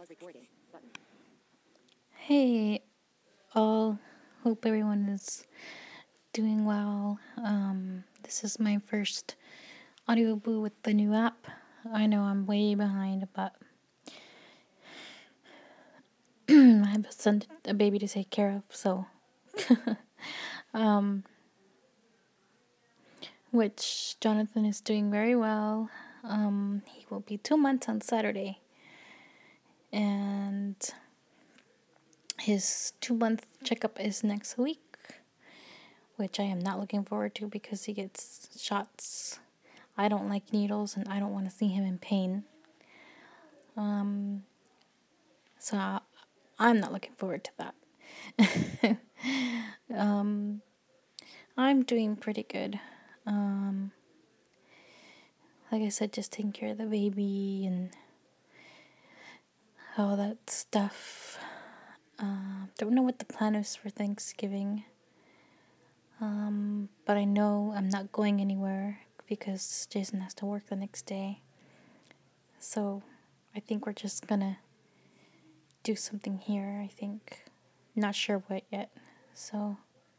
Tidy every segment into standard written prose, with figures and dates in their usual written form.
Hey, all. Hope everyone is doing well. This is my first audio boo with the new app. I know I'm way behind, but I have a baby to take care of, so which Jonathan is doing very well. He will be 2 months on Saturday, and his 2 month checkup is next week, which I am not looking forward to because he gets shots. I don't like needles and I don't want to see him in pain. So I'm not looking forward to that. I'm doing pretty good. Like I said, just taking care of the baby and all that stuff. Don't know what the plan is for Thanksgiving. But I know I'm not going anywhere because Jason has to work the next day. So I think we're just gonna do something here, I think. Not sure what yet. So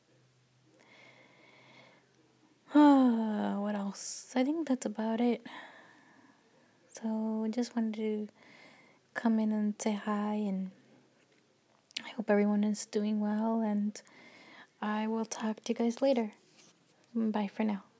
what else? I think that's about it. So I just wanted to come in and say hi, and I hope everyone is doing well, and I will talk to you guys later. Bye for now.